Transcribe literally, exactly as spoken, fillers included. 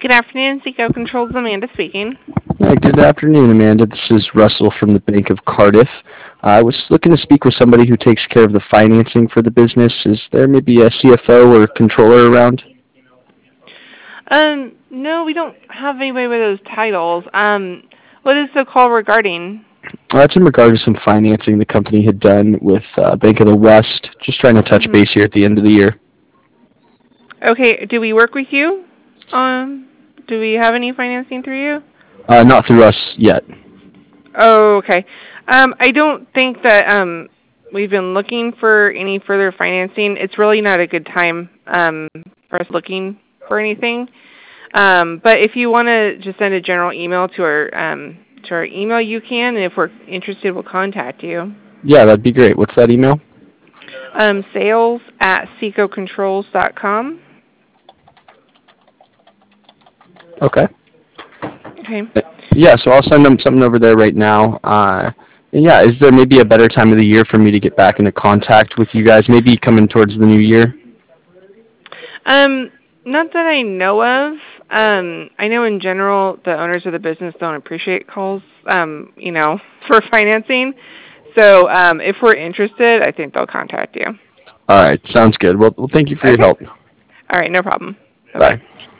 Good afternoon, Seco Controls. Amanda speaking. Hi, good afternoon, Amanda. This is Russell from the Bank of Cardiff. Uh, I was looking to speak with somebody who takes care of the financing for the business. Is there maybe a C F O or controller around? Um, no, we don't have anybody with those titles. Um, what is the call regarding? Uh, that's in regard to some financing the company had done with uh, Bank of the West. Just trying to touch Mm-hmm. base here at the end of the year. Okay, do we work with you? Um, do we have any financing through you? Uh, not through us yet. Oh, okay. Um, I don't think that um we've been looking for any further financing. It's really not a good time um for us looking for anything. Um, but if you want to just send a general email to our um to our email, you can. And if we're interested, we'll contact you. Yeah, that'd be great. What's that email? Um, sales at seco controls dot com. Okay. Okay. Yeah, so I'll send them something over there right now. Uh, and yeah, is there maybe a better time of the year for me to get back into contact with you guys? Maybe coming towards the new year? Um, not that I know of. Um, I know in general the owners of the business don't appreciate calls, um, you know, for financing. So um, if we're interested, I think they'll contact you. All right, sounds good. Well, well thank you for your Okay. help. All right, no problem. Bye-bye. Bye.